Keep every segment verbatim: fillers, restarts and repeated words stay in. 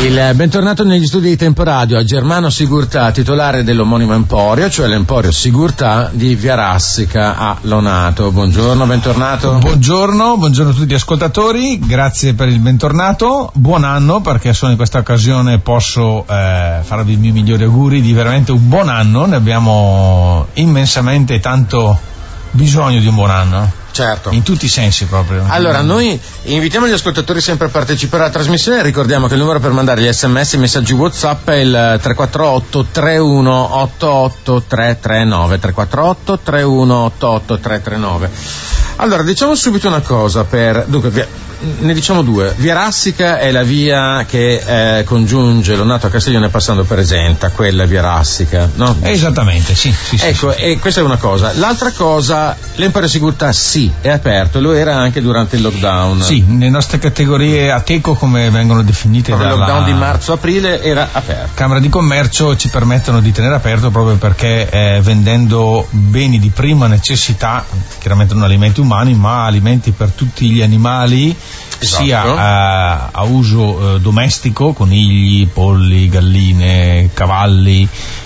Il bentornato negli studi di Temporadio a Germano Sigurtà, titolare dell'omonimo Emporio, cioè l'Emporio Sigurtà di Via Rassica a Lonato. Buongiorno, bentornato. Buongiorno, buongiorno a tutti gli ascoltatori, grazie per il bentornato, buon anno, perché solo in questa occasione posso eh, farvi i miei migliori auguri di veramente un buon anno, ne abbiamo immensamente tanto bisogno di un buon anno. Certo. In tutti i sensi proprio. Allora, noi invitiamo gli ascoltatori sempre a partecipare alla trasmissione. Ricordiamo che il numero per mandare gli sms e i messaggi WhatsApp è il tre quattro otto tre uno otto otto tre tre nove tre quattro otto tre uno otto otto tre tre nove. Allora, diciamo subito una cosa per dunque via, ne diciamo due. Via Rassica è la via che eh, congiunge Lonato a Castiglione passando per Esenta, quella è Via Rassica, no? Esattamente, sì, sì, sì. Ecco, sì. E questa è una cosa. L'altra cosa, l'Emporio Sigurtà sì, è aperto, lo era anche durante il lockdown. Sì, le nostre categorie ATECO, come vengono definite dalla... Il lockdown di marzo-aprile era aperto. Camera di Commercio ci permettono di tenere aperto proprio perché eh, vendendo beni di prima necessità, chiaramente non alimenti umani, ma alimenti per tutti gli animali, esatto, sia a, a uso eh, domestico, conigli, polli, galline, cavalli,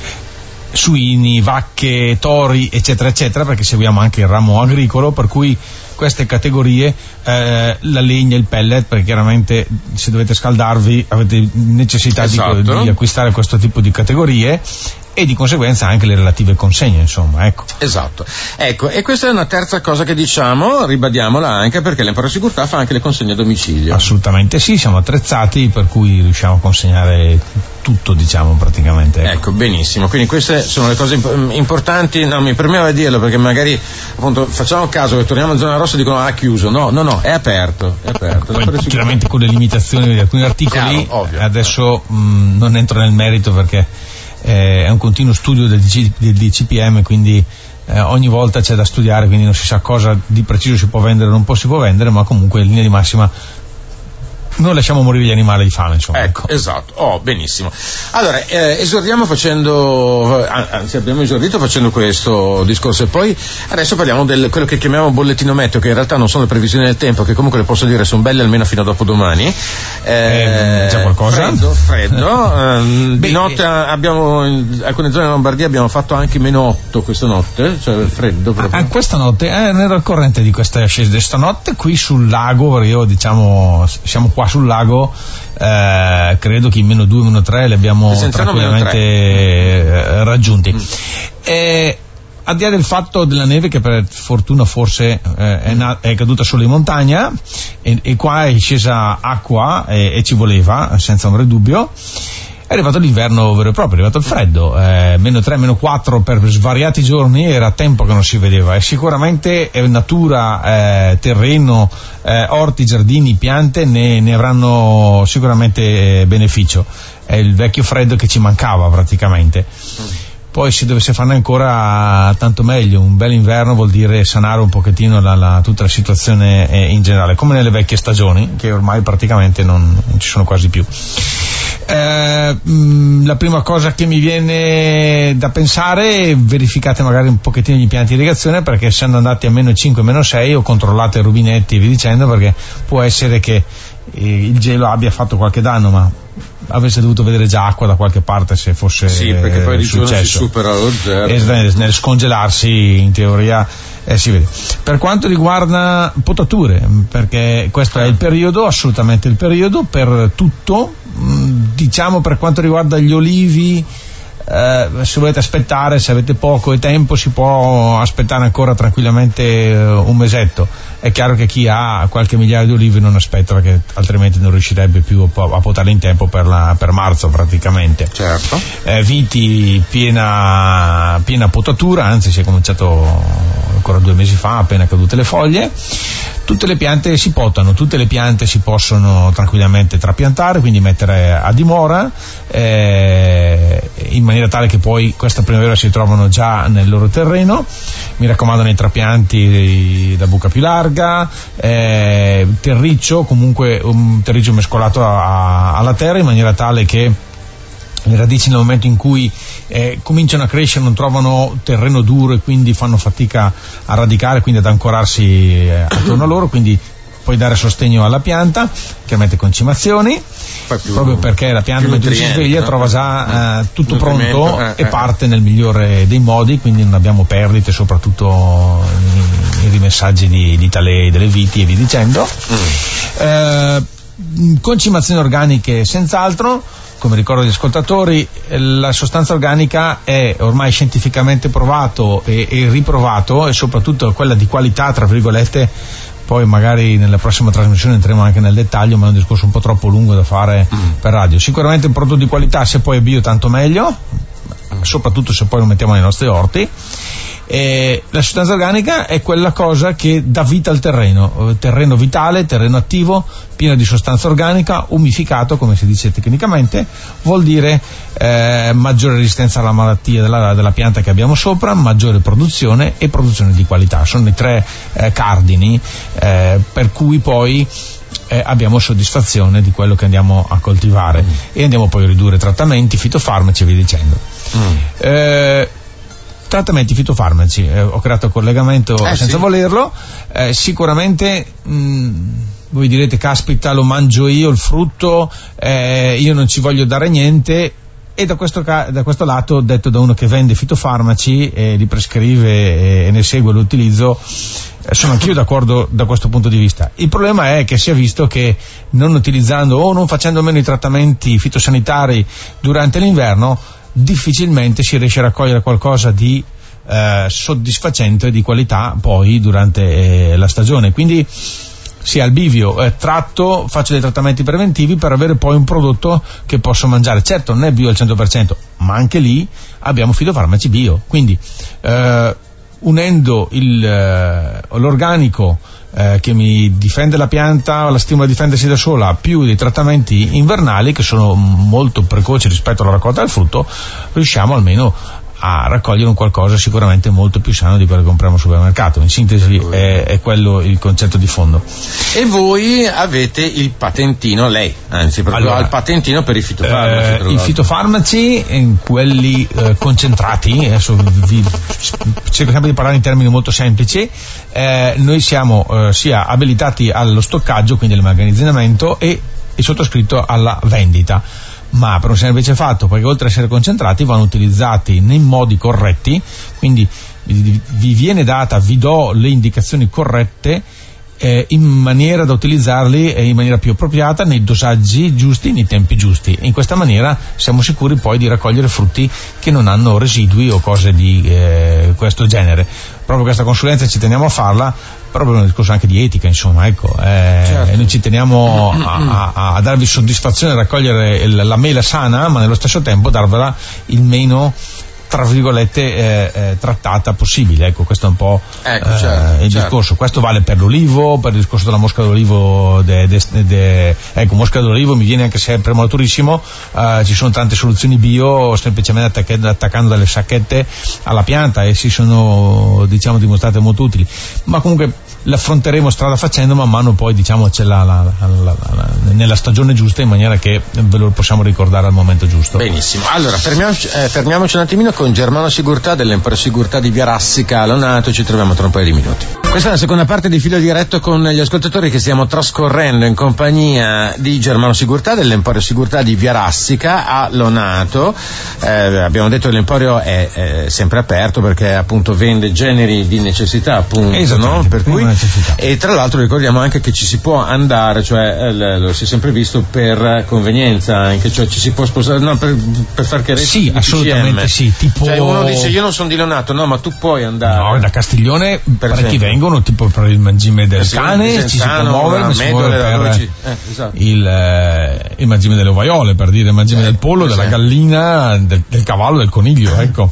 suini, vacche, tori, eccetera eccetera, perché seguiamo anche il ramo agricolo, per cui queste categorie, eh, la legna, il pellet, perché chiaramente se dovete scaldarvi avete necessità, esatto, di, di acquistare questo tipo di categorie e di conseguenza anche le relative consegne, insomma, ecco. Esatto. Ecco, e questa è una terza cosa che diciamo, ribadiamola anche, perché l'Emporio Sigurtà fa anche le consegne a domicilio. Assolutamente sì, siamo attrezzati, per cui riusciamo a consegnare tutto, diciamo, praticamente. Ecco, ecco, benissimo. Quindi queste sono le cose imp- importanti. No, mi premeva dirlo perché magari appunto facciamo caso che torniamo in zona rossa e dicono ah, chiuso. No, no, no, è aperto, è aperto. Poi, chiaramente con le limitazioni di alcuni articoli. Chiaro, ovvio. Adesso mh, non entro nel merito perché eh, è un continuo studio del, D- del D C P M, quindi eh, ogni volta c'è da studiare, quindi non si sa cosa di preciso si può vendere o non può si può vendere, ma comunque in linea di massima non lasciamo morire gli animali di fame, insomma. Ecco, esatto. Oh, benissimo. Allora, eh, esordiamo facendo, anzi abbiamo esordito facendo questo discorso e poi adesso parliamo del quello che chiamiamo bollettino meteo, che in realtà non sono le previsioni del tempo, che comunque le posso dire sono belle almeno fino a dopodomani. Eh, c'è qualcosa? Freddo, freddo. eh, di notte abbiamo, in alcune zone della Lombardia abbiamo fatto anche meno otto questa notte, cioè freddo proprio. Ah, questa notte, eh, non ero al corrente di questa ascesa, stanotte qui sul lago, io diciamo, siamo qua sul lago, eh, credo che in meno due, meno tre li abbiamo tranquillamente eh, raggiunti. Mm. E, al di là del fatto della neve, che per fortuna forse eh, è, na- è caduta solo in montagna, e, e qua è scesa acqua e, e ci voleva, senza ombra di dubbio. È arrivato l'inverno vero e proprio, è arrivato il freddo, eh, meno tre, meno quattro per svariati giorni, era tempo che non si vedeva, e sicuramente eh, natura, eh, terreno, eh, orti, giardini, piante ne, ne avranno sicuramente eh, beneficio. È il vecchio freddo che ci mancava praticamente. Poi se dovesse farne ancora tanto meglio, un bel inverno vuol dire sanare un pochettino la, la, tutta la situazione eh, in generale, come nelle vecchie stagioni, che ormai praticamente non, non ci sono quasi più. Eh, mh, la prima cosa che mi viene da pensare è verificate magari un pochettino gli impianti di irrigazione, perché essendo andati a meno cinque, meno sei, o controllate i rubinetti e via dicendo, perché può essere che eh, il gelo abbia fatto qualche danno, ma avesse dovuto vedere già acqua da qualche parte se fosse sì, perché poi di successo. Si supera lo zero. E nel scongelarsi in teoria eh, si vede. Per quanto riguarda potature, perché questo è il periodo, assolutamente il periodo per tutto, diciamo per quanto riguarda gli olivi, eh, se volete aspettare, se avete poco e tempo, si può aspettare ancora tranquillamente eh, un mesetto. È chiaro che chi ha qualche migliaio di olivi non aspetta, perché altrimenti non riuscirebbe più a potarle in tempo per, la, per marzo praticamente. Certo. Eh, viti piena, piena potatura, anzi si è cominciato ancora due mesi fa, appena cadute le foglie. Tutte le piante si potano, tutte le piante si possono tranquillamente trapiantare, quindi mettere a dimora, eh, in maniera tale che poi questa primavera si trovano già nel loro terreno. Mi raccomando, nei trapianti da buca più larga, eh, terriccio, comunque un terriccio mescolato a, a, alla terra, in maniera tale che le radici nel momento in cui eh, cominciano a crescere non trovano terreno duro e quindi fanno fatica a radicare, quindi ad ancorarsi eh, attorno a loro, quindi poi dare sostegno alla pianta, chiaramente concimazioni, più, proprio perché la pianta mentre si sveglia no? trova già eh, tutto pronto eh, e eh. parte nel migliore dei modi, quindi non abbiamo perdite, soprattutto i, i rimessaggi di, di talè delle viti e via dicendo. Mm. Eh, concimazioni organiche senz'altro. Come ricordo agli ascoltatori, la sostanza organica è ormai scientificamente provato e, e riprovato, e soprattutto quella di qualità, tra virgolette. Poi magari nella prossima trasmissione entreremo anche nel dettaglio, ma è un discorso un po' troppo lungo da fare mm. per radio. Sicuramente un prodotto di qualità, se poi è bio tanto meglio, soprattutto se poi lo mettiamo nei nostri orti. E la sostanza organica è quella cosa che dà vita al terreno, terreno vitale, terreno attivo, pieno di sostanza organica, umificato, come si dice tecnicamente, vuol dire eh, maggiore resistenza alla malattia della, della pianta che abbiamo sopra, maggiore produzione e produzione di qualità. Sono i tre eh, cardini eh, per cui poi Eh, abbiamo soddisfazione di quello che andiamo a coltivare mm. e andiamo poi a ridurre trattamenti, fitofarmaci e via dicendo. Mm. Eh, trattamenti fitofarmaci, eh, ho creato il collegamento eh, senza sì. volerlo, eh, sicuramente mh, voi direte caspita, lo mangio io il frutto, eh, io non ci voglio dare niente. E da questo, da questo lato, detto da uno che vende fitofarmaci e li prescrive e, e ne segue l'utilizzo, sono anch'io d'accordo da questo punto di vista. Il problema è che si è visto che non utilizzando o non facendo meno i trattamenti fitosanitari durante l'inverno, difficilmente si riesce a raccogliere qualcosa di eh, soddisfacente e di qualità poi durante eh, la stagione. Quindi sì, al bivio eh, tratto, faccio dei trattamenti preventivi per avere poi un prodotto che posso mangiare. Certo, non è bio al cento per cento, ma anche lì abbiamo fitofarmaci bio. Quindi eh, unendo il, eh, l'organico eh, che mi difende la pianta, la stimola a difendersi da sola, più dei trattamenti invernali che sono molto precoci rispetto alla raccolta del frutto, riusciamo almeno a raccogliere un qualcosa sicuramente molto più sano di quello che compriamo al supermercato. In sintesi è, è quello il concetto di fondo. E voi avete il patentino, lei anzi proprio allora, ha il patentino per i fitofarmaci. Eh, I fitofarmaci, eh, quelli eh, concentrati, adesso vi cerco sempre di parlare in termini molto semplici, eh, noi siamo eh, sia abilitati allo stoccaggio, quindi all'immagazzinamento, e il sottoscritto alla vendita. Ma per un semplice fatto, perché oltre a essere concentrati vanno utilizzati nei modi corretti, quindi vi viene data, vi do le indicazioni corrette eh, in maniera da utilizzarli eh, in maniera più appropriata, nei dosaggi giusti, nei tempi giusti. In questa maniera siamo sicuri poi di raccogliere frutti che non hanno residui o cose di eh, questo genere. Proprio questa consulenza ci teniamo a farla, proprio un discorso anche di etica, insomma, ecco, eh, certo. Noi ci teniamo a, a, a darvi soddisfazione a raccogliere il, la mela sana, ma nello stesso tempo darvela il meno, tra virgolette, eh, eh, trattata possibile. Ecco, questo è un po' ecco, eh, certo, il certo. discorso. Questo vale per l'olivo, per il discorso della mosca d'olivo, de, de, de, ecco, mosca d'olivo mi viene anche se è prematurissimo, eh, ci sono tante soluzioni bio, semplicemente attac- attaccando delle sacchette alla pianta, e si sono, diciamo, dimostrate molto utili. Ma comunque l'affronteremo strada facendo, man mano poi, diciamo, c'è la, la, la, la, la, nella stagione giusta, in maniera che ve lo possiamo ricordare al momento giusto. Benissimo, allora fermiamoci, eh, fermiamoci un attimino con Germano Sigurtà dell'Empore Sigurtà di Via Rassica a Lonato. Ci troviamo tra un paio di minuti. Questa è la seconda parte di Filo Diretto con gli ascoltatori che stiamo trascorrendo in compagnia di Germano Sigurtà dell'Emporio Sigurtà di Via Rassica a Lonato. Eh, abbiamo detto che l'Emporio è, è sempre aperto perché appunto vende generi di necessità, appunto, no? Per cui, e tra l'altro ricordiamo anche che ci si può andare, cioè eh, lo si è sempre visto, per convenienza anche, cioè ci si può sposare, no, per, per far chiarezza. Sì, assolutamente sì, tipo... Cioè uno dice io non sono di Lonato, no, ma tu puoi andare. No, da Castiglione per parecchi vengono, tipo per il mangime del eh, cane, ci si può muovere, si muove per eh, esatto. il, eh, il mangime delle ovaiole, per dire il mangime eh, del pollo, della gallina, del, del cavallo, del coniglio, ecco.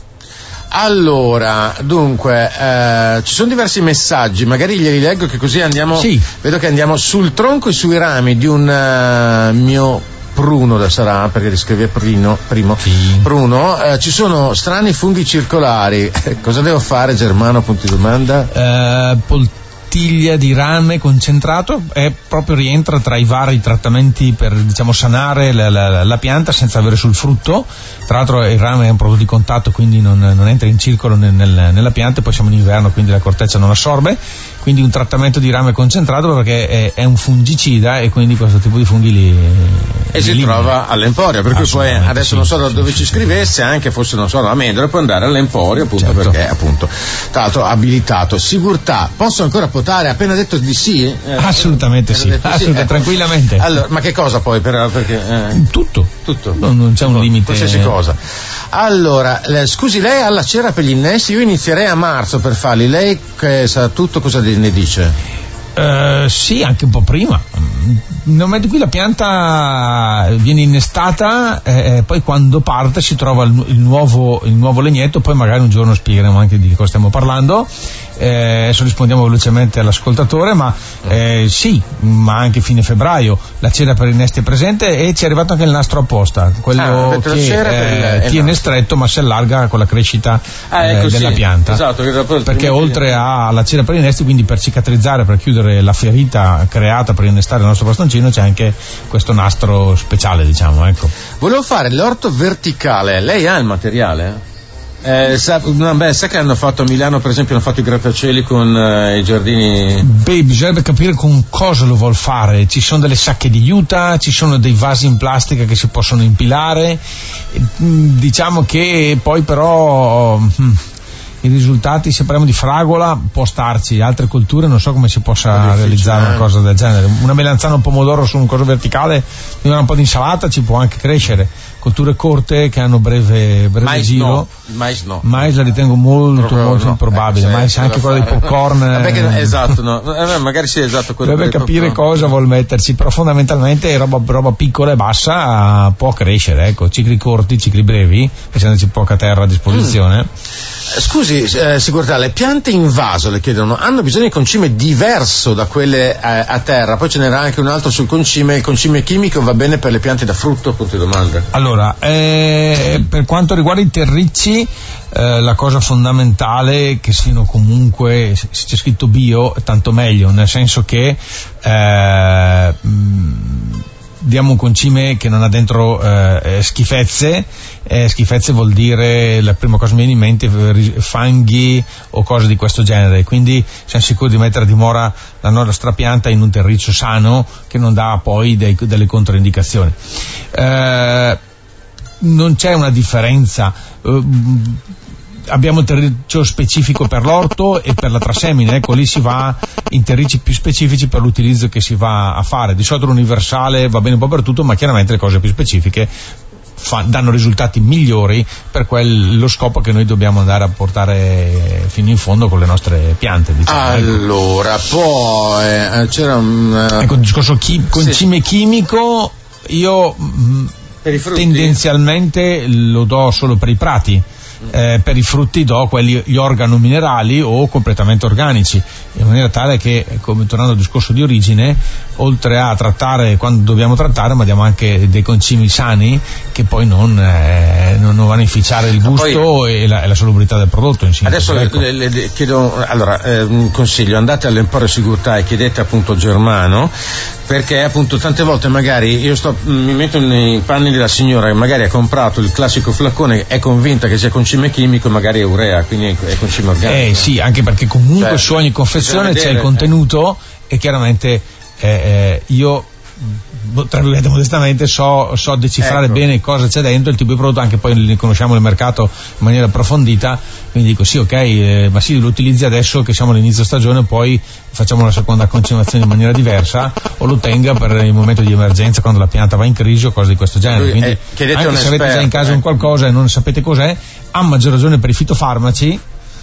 Allora, dunque, eh, ci sono diversi messaggi, magari glieli leggo che così andiamo, sì. Vedo che andiamo sul tronco e sui rami di un uh, mio pruno, da sarà, perché riscrive primo, primo sì. pruno, eh, ci sono strani funghi circolari, cosa devo fare, Germano, punto di domanda? Eh, pol- Tiglia di rame concentrato è proprio rientra tra i vari trattamenti per, diciamo, sanare la, la, la pianta senza avere sul frutto. Tra l'altro il rame è un prodotto di contatto, quindi non, non entra in circolo nel, nel, nella pianta, poi siamo in inverno, quindi la corteccia non assorbe. quindi un trattamento di rame concentrato, perché è, è un fungicida e quindi questo tipo di funghi li e li si elimina. Trova all'Emporio, per cui poi adesso sì, non so da sì, dove sì, ci sì, scrivesse, anche fosse non so da Amendola, può andare all'Emporio, appunto, certo. Perché appunto tra l'altro abilitato. Sigurtà, posso ancora potare? Appena detto di sì? Eh, assolutamente sì, assolutamente, sì. tranquillamente. Allora, ma che cosa poi? Per, perché, eh, tutto, tutto. Non, non c'è un limite, qualsiasi cosa. Allora, le, scusi, lei ha la cera per gli innesti? Io inizierei a marzo per farli, lei che sa tutto, cosa ne dice? Uh, sì, anche un po' prima. Nel momento in cui la pianta viene innestata, eh, poi quando parte si trova il, il, nuovo, il nuovo legnetto, poi magari un giorno spiegheremo anche di cosa stiamo parlando. Eh, adesso rispondiamo velocemente all'ascoltatore, ma eh, sì, ma anche fine febbraio la cera per innesti è presente e ci è arrivato anche il nastro apposta, quello ah, che eh, tiene stretto ma si allarga con la crescita ah, ecco, eh, della sì, pianta, esatto, perché oltre alla cera per innesti, quindi per cicatrizzare, per chiudere la ferita creata per innestare il nostro bastoncino, c'è anche questo nastro speciale, diciamo, ecco. Volevo fare l'orto verticale, lei ha il materiale? Eh, sa, beh, sa che hanno fatto a Milano, per esempio, hanno fatto i grattacieli con eh, i giardini. Beh, bisognerebbe capire con cosa lo vuol fare. Ci sono delle sacche di juta, ci sono dei vasi in plastica che si possono impilare. Diciamo che poi però hm, i risultati, se parliamo di fragola, può starci, altre colture non so come si possa realizzare una cosa del genere. Una melanzana o un pomodoro su un coso verticale, un po' di insalata ci può anche crescere. Colture corte che hanno breve, breve mais giro. No. Mais no. Mais la ritengo molto Proprio molto no. improbabile. Ecco, mais anche quella dei popcorn. Vabbè, che, esatto, no. Eh, magari sì, esatto. Deve capire cosa vuol metterci, però fondamentalmente roba, roba piccola e bassa può crescere, ecco, cicli corti, cicli brevi, essendoci poca terra a disposizione. Mm. Scusi, eh, Sigurtà, le piante in vaso, le chiedono, hanno bisogno di concime diverso da quelle a, a terra? Poi ce n'era anche un altro sul concime, il concime chimico va bene per le piante da frutto? Punto di domanda. Allora, eh, per quanto riguarda i terricci, eh, la cosa fondamentale è che siano comunque, se c'è scritto bio, tanto meglio, nel senso che eh, mh, diamo un concime che non ha dentro eh, schifezze. Eh, schifezze vuol dire, la prima cosa che mi viene in mente, fanghi o cose di questo genere, quindi siamo sicuri di mettere a dimora la nostra pianta in un terriccio sano che non dà poi dei, delle controindicazioni. Eh, non c'è una differenza. Eh, abbiamo il terriccio specifico per l'orto e per la trasemine, ecco, lì si va in terricci più specifici per l'utilizzo che si va a fare. Di solito l'universale va bene un po' per tutto, ma chiaramente le cose più specifiche fa, danno risultati migliori per quel, lo scopo che noi dobbiamo andare a portare fino in fondo con le nostre piante, diciamo. Allora, ecco. Poi eh, c'era un uh... ecco il discorso chi, concime sì. chimico, io mh, tendenzialmente lo do solo per i prati. Eh, per i frutti do quelli, gli organominerali o completamente organici, in maniera tale che, come tornando al discorso di origine, oltre a trattare quando dobbiamo trattare, ma diamo anche dei concimi sani che poi non, eh, non vanno a inficiare il gusto poi, e, la, e la salubrità del prodotto in sintesi. Adesso ecco. le, le, le chiedo, allora, eh, un consiglio, andate all'Emporio Sigurtà e chiedete appunto Germano, perché appunto tante volte magari io sto, mi metto nei panni della signora che magari ha comprato il classico flacone, è convinta che sia concime chimico, magari è urea, quindi è concime organico. Eh sì, anche perché comunque cioè, su ogni confezione c'è il contenuto eh. e chiaramente eh, eh, io tra virgolette modestamente so, so decifrare ecco. bene cosa c'è dentro, il tipo di prodotto, anche poi ne conosciamo il mercato in maniera approfondita, quindi dico sì, ok, eh, ma sì, lo utilizzi adesso che siamo all'inizio stagione, poi facciamo la seconda concimazione in maniera diversa, o lo tenga per il momento di emergenza quando la pianta va in crisi o cose di questo genere. Quindi eh, anche se avete già in casa ecco. un qualcosa e non sapete cos'è, a maggior ragione per i fitofarmaci,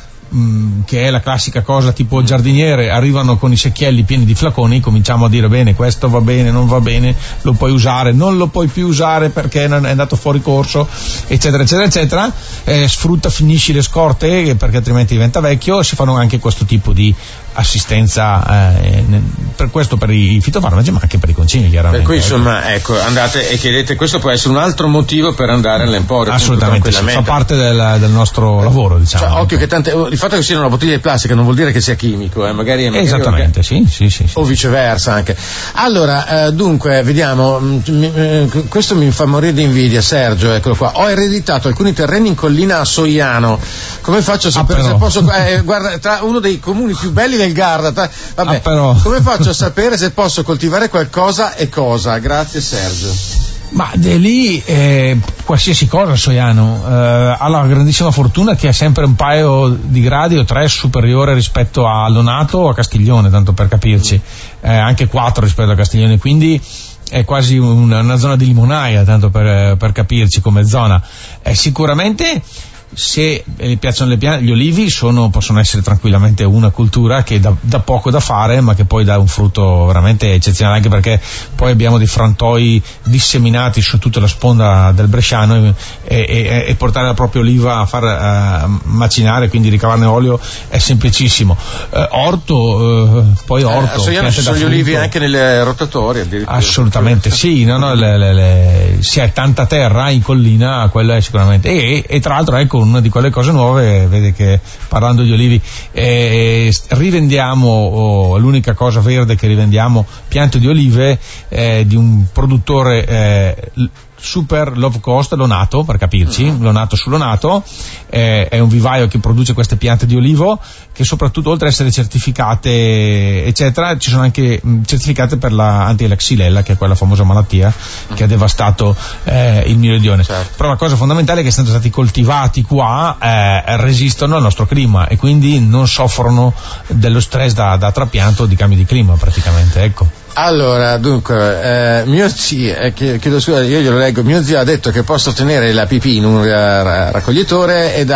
mh, che è la classica cosa tipo giardiniere, arrivano con i secchielli pieni di flaconi, cominciamo a dire bene, questo va bene, non va bene, lo puoi usare, non lo puoi più usare perché è andato fuori corso, eccetera eccetera eccetera, eh, sfrutta, finisci le scorte perché altrimenti diventa vecchio. Si fanno anche questo tipo di assistenza, eh, per questo per i fitofarmaci, ma anche per i concimi, chiaramente. Per cui insomma ecco, andate e chiedete, questo può essere un altro motivo per andare all'Emporio. Assolutamente, sì, fa parte del, del nostro lavoro, diciamo. Cioè, occhio che tante, il fatto che sia una bottiglia di plastica non vuol dire che sia chimico, eh, magari è esattamente, sì, sì, sì, sì. O viceversa anche. Allora, eh, dunque, vediamo, mi, eh, questo mi fa morire di invidia, Sergio, eccolo qua. Ho ereditato alcuni terreni in collina a Soiano. Come faccio a sapere ah, se posso, eh, guarda, tra uno dei comuni più belli del Garda. Vabbè, ah, però... come faccio a sapere se posso coltivare qualcosa e cosa? Grazie Sergio. Ma lì eh, qualsiasi cosa Soiano eh, ha la grandissima fortuna che è sempre un paio di gradi o tre superiore rispetto a Lonato o a Castiglione, tanto per capirci, eh, anche quattro rispetto a Castiglione, quindi è quasi una, una zona di limonaia, tanto per, per capirci come zona. Eh, sicuramente se eh, piacciono le piante, gli olivi sono, possono essere tranquillamente una cultura che dà, dà poco da fare, ma che poi dà un frutto veramente eccezionale, anche perché poi abbiamo dei frantoi disseminati su tutta la sponda del Bresciano e, e, e portare la propria oliva a far uh, macinare, quindi ricavarne olio, è semplicissimo. Uh, orto, uh, poi orto. Eh, ci sono gli olivi anche nelle rotatorie. Assolutamente sì, no, no, le, le, le, si ha tanta terra in collina, quello è sicuramente. E, e tra l'altro ecco una di quelle cose nuove, vede che parlando di olivi eh, rivendiamo, oh, l'unica cosa verde che rivendiamo, piante di olive eh, di un produttore eh, super low cost, Lonato, per capirci, uh-huh. Lonato su Lonato, eh, è un vivaio che produce queste piante di olivo che soprattutto oltre ad essere certificate eccetera, ci sono anche mh, certificate per la anti-xylella, che è quella famosa malattia uh-huh. che ha devastato eh, il meridione. Certo. Però la cosa fondamentale è che essendo stati coltivati qua eh, resistono al nostro clima e quindi non soffrono dello stress da, da trapianto di cambio di clima praticamente, ecco. Allora, dunque, eh, mio zio, eh, chiedo scusa, io glielo leggo, mio zio ha detto che posso tenere la pipì in un uh, raccoglitore e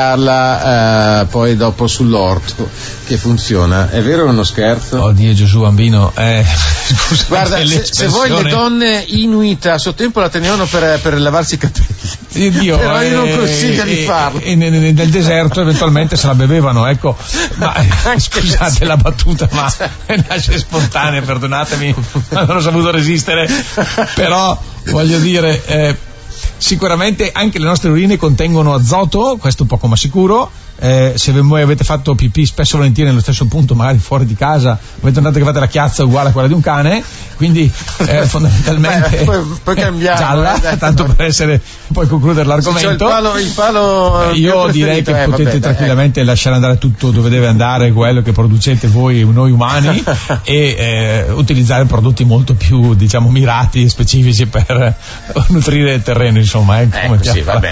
darla uh, poi dopo sull'orto, che funziona. È vero o è uno scherzo? Oddio Gesù bambino, eh, scusa, guarda, se, se voi le donne inuit a suo tempo la tenevano per, per lavarsi i capelli, Dio, però io non eh, consiglio eh, di farlo. E, e nel deserto eventualmente se la bevevano, ecco, ma scusate la battuta, ma nasce spontanea, perdonatemi, non ho saputo resistere, però voglio dire eh, sicuramente anche le nostre urine contengono azoto, questo poco ma sicuro. Eh, se voi avete fatto pipì spesso e volentieri nello stesso punto, magari fuori di casa, avete notato che fate la chiazza uguale a quella di un cane, quindi eh, fondamentalmente Beh, poi, poi cambiamo, gialla, eh, tanto per essere poi concludere l'argomento. Il palo, il palo eh, io direi che eh, potete vabbè, tranquillamente eh. lasciare andare tutto dove deve andare quello che producete voi, noi umani, e eh, utilizzare prodotti molto più, diciamo, mirati e specifici per nutrire il terreno, insomma, eh, come ecco, sì, vabbè.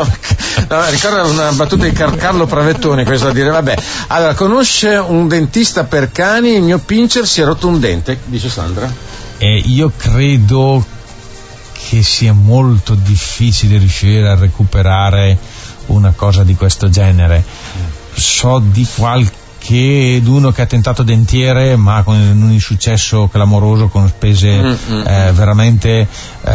No, ricordo una battuta di Car- Carlo Pravettoni, questo da dire, vabbè. Allora, conosce un dentista per cani, il mio pincher si è rotto un dente, dice Sandra. Eh, io credo che sia molto difficile riuscire a recuperare una cosa di questo genere. So di qualche d'uno che ha tentato dentiere, ma con un insuccesso clamoroso, con spese mm-hmm. eh, veramente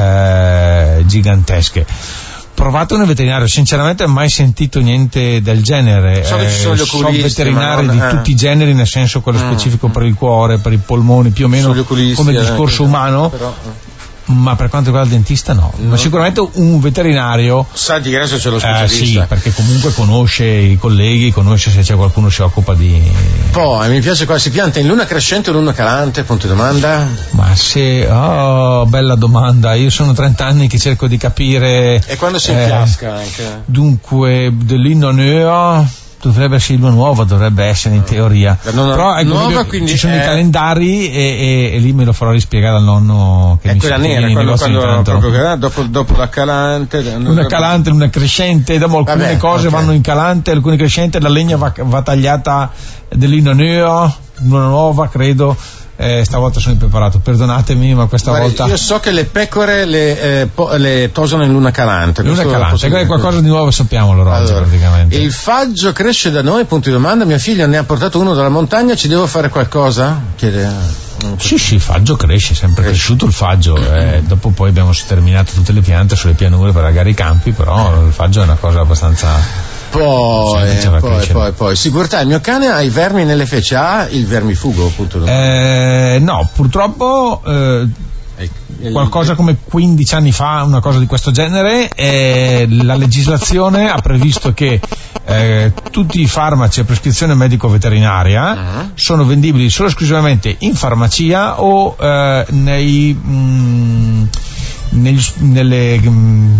eh, gigantesche. Provate un veterinario, sinceramente mai sentito niente del genere. So, eh, so veterinari non, di eh. tutti i generi, nel senso quello mm. specifico per il cuore, per i polmoni, più o meno come il discorso umano. Però, eh. Ma per quanto riguarda il dentista no, no. Ma sicuramente un veterinario sa di adesso c'è lo specialista, eh, sì, perché comunque conosce i colleghi, conosce se c'è qualcuno che si occupa di. Poi mi piace qua, si pianta in luna crescente o luna calante, punto di domanda. Ma se oh bella domanda, io sono trenta anni che cerco di capire. E quando si eh, infiasca anche dunque dell'inno neo dovrebbe essere luna nuova, dovrebbe essere in teoria, non, però ecco, nuova, quindi ci sono è... i calendari e, e, e lì me lo farò rispiegare al nonno che è mi quella nera, quando, quando proprio, dopo, dopo la calante luna calante, luna crescente, dopo alcune Vabbè, cose okay. vanno in calante, alcune crescente, la legna va, va tagliata dell'inno neo, luna nuova credo. Eh, stavolta sono impreparato, perdonatemi, ma questa Guarda, volta io so che le pecore le, eh, po- le tosano in luna calante. Luna calante, è qualcosa di nuovo, sappiamo l'orologio allora, praticamente. Il faggio cresce da noi, punto di domanda. Mia figlia ne ha portato uno dalla montagna, ci devo fare qualcosa? Chiede. Sì, sì, il faggio cresce, sempre cresce. Cresciuto il faggio, eh, dopo poi abbiamo sterminato tutte le piante sulle pianure per allagare i campi, però il faggio è una cosa abbastanza. Poi, poi, poi, poi, sicurezza, il mio cane ha i vermi nelle feci, ha il vermifugo, appunto. Eh, no, purtroppo eh, qualcosa come quindici anni fa, una cosa di questo genere, eh, la legislazione ha previsto che eh, tutti i farmaci a prescrizione medico-veterinaria uh-huh. sono vendibili solo e esclusivamente in farmacia o eh, nei... Mm, Negli, nelle mh, porca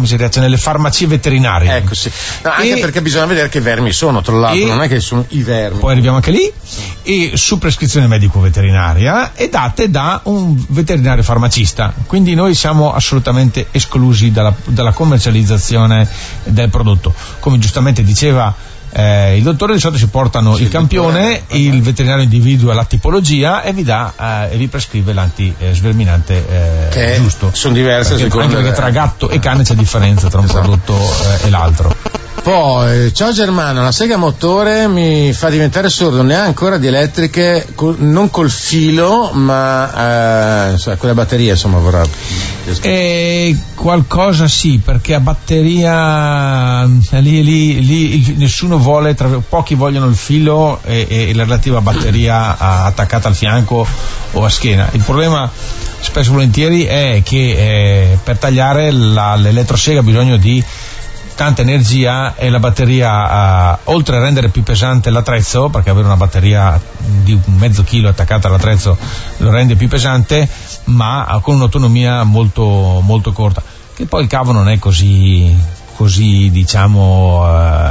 si dice, nelle farmacie veterinarie. Ecco, sì. No, anche e, perché bisogna vedere che vermi sono, tra l'altro, non è che sono i vermi. Poi arriviamo anche lì, e su prescrizione medico-veterinaria e date da un veterinario farmacista. Quindi noi siamo assolutamente esclusi dalla, dalla commercializzazione del prodotto. Come giustamente diceva Eh, il dottore, di solito si portano sì, il campione, il, il veterinario individua la tipologia e vi dà eh, e vi prescrive l'antisverminante eh, che giusto. Sono diverse, perché, anche perché tra gatto e cane c'è differenza tra un esatto. prodotto eh, e l'altro. Poi, ciao Germano, la sega motore mi fa diventare sordo, ne ha ancora di elettriche, col, non col filo, ma eh, con la batteria, insomma, vorrà. E qualcosa sì, perché a batteria lì, lì, lì nessuno vuole, tra, pochi vogliono il filo e, e la relativa batteria attaccata al fianco o a schiena. Il problema spesso e volentieri è che eh, per tagliare la, l'elettrosega ha bisogno di tanta energia e la batteria, uh, oltre a rendere più pesante l'attrezzo, perché avere una batteria di un mezzo chilo attaccata all'attrezzo lo rende più pesante, ma con un'autonomia molto, molto corta, che poi il cavo non è così così diciamo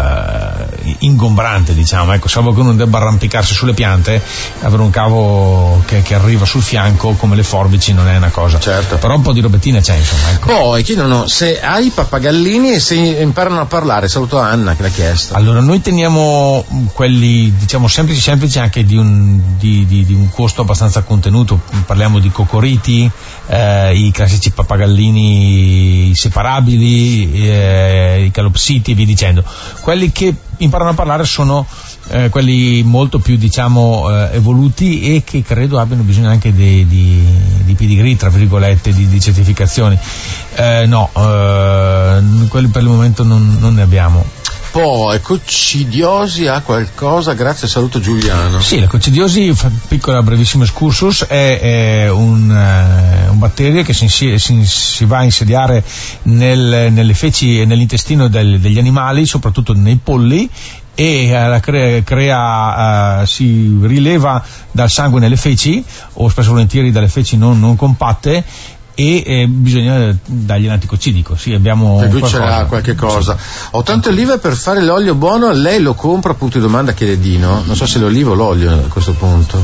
uh, ingombrante, diciamo, ecco, salvo che uno debba arrampicarsi sulle piante, avere un cavo che, che arriva sul fianco come le forbici non è una cosa, certo. Però un po' di robettina c'è, insomma, ecco. Poi chiedono se hai pappagallini e se imparano a parlare. Saluto Anna che l'ha chiesto. Allora, noi teniamo quelli diciamo semplici semplici anche di un, di, di, di un costo abbastanza contenuto, parliamo di cocoriti, eh, i classici pappagallini separabili, eh, i calopsiti e via dicendo. Quelli che imparano a parlare sono eh, quelli molto più diciamo eh, evoluti e che credo abbiano bisogno anche di, di, di pedigree, tra virgolette, di, di certificazioni. Eh, no, eh, quelli per il momento non, non ne abbiamo. Poi coccidiosi ha qualcosa? Grazie, saluto Giuliano. Sì, la coccidiosi, piccola brevissimo excursus, è, è un, uh, un batterio che si, si, si va a insediare nel, nelle feci e nell'intestino del, degli animali, soprattutto nei polli, e uh, crea, crea uh, si rileva dal sangue nelle feci, o spesso volentieri dalle feci non, non compatte, e eh, bisogna dargli un anticoccidico. Sì, abbiamo per cui c'era qualche cosa. Sì. Ho tante olive per fare l'olio buono, lei lo compra? Punto di domanda, chiede Dino. Non so se l'olivo o l'olio a questo punto.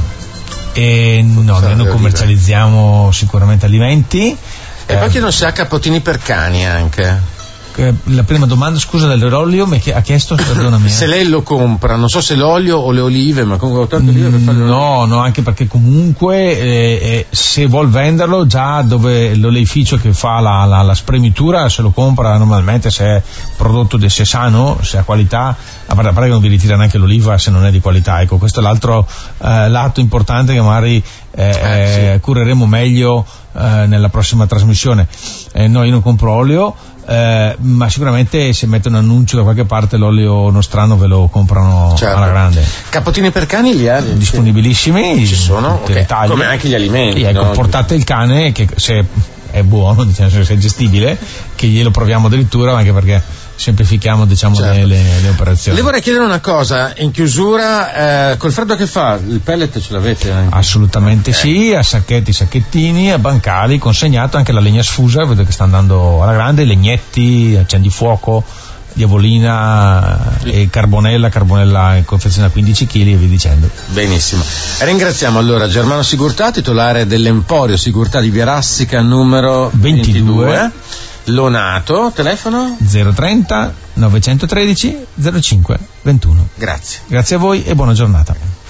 E no, noi non commercializziamo sicuramente alimenti. E eh, poi chiedono se ha cappottini per cani anche. La prima domanda, scusa, dell'olio mi ha chiesto, perdonami. Se lei lo compra, non so se l'olio o le olive, ma comunque ho tante olive per fare l'olio. No, no, anche perché comunque eh, eh, se vuol venderlo, già dove l'oleificio che fa la, la, la spremitura, se lo compra normalmente, se è prodotto, se è sano, se ha qualità, a parte che non vi ritira neanche l'oliva se non è di qualità. Ecco, questo è l'altro eh, lato importante che magari eh, eh, sì. cureremo meglio eh, nella prossima trasmissione. Eh, no, io non compro olio. Eh, ma sicuramente se mette un annuncio da qualche parte l'olio nostrano ve lo comprano, certo, alla grande. Cappottini per cani li ha? Disponibilissimi, ci sono, okay. Come anche gli alimenti, sì, ecco, no? Portate il cane che se è buono, diciamo, se è gestibile, che glielo proviamo addirittura, anche perché semplifichiamo, diciamo, certo, le, le, le operazioni. Le vorrei chiedere una cosa in chiusura, eh, col freddo che fa il pellet ce l'avete anche? Assolutamente okay. Sì, a sacchetti, sacchettini, a bancali, consegnato anche la legna sfusa, vedo che sta andando alla grande, legnetti, accendifuoco, diavolina e carbonella, carbonella in confezione a quindici chili e via dicendo. Benissimo. Ringraziamo allora Germano Sigurtà, titolare dell'Emporio Sigurtà di Via Rassica numero ventidue. ventidue. Lonato, telefono? zero trenta novecentotredici zero cinque ventuno. Grazie. Grazie a voi e buona giornata.